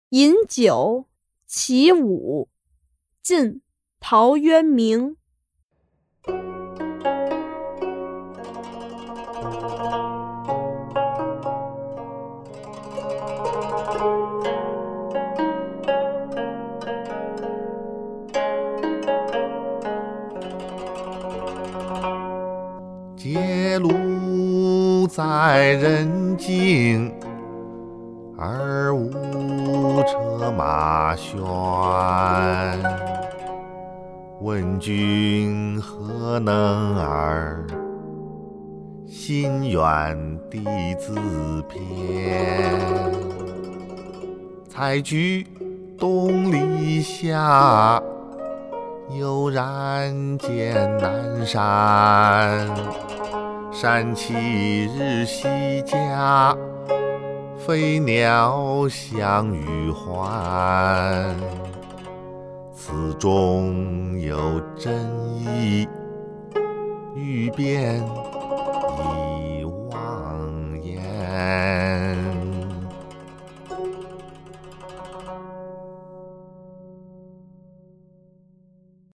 饮酒起舞，晋陶渊明。 结庐在人境，而无车马喧。问君何能尔？心远地自偏。采菊东篱下，悠然见南山。山气日夕佳，飞鸟相与还。此中有真意，欲辨已忘言。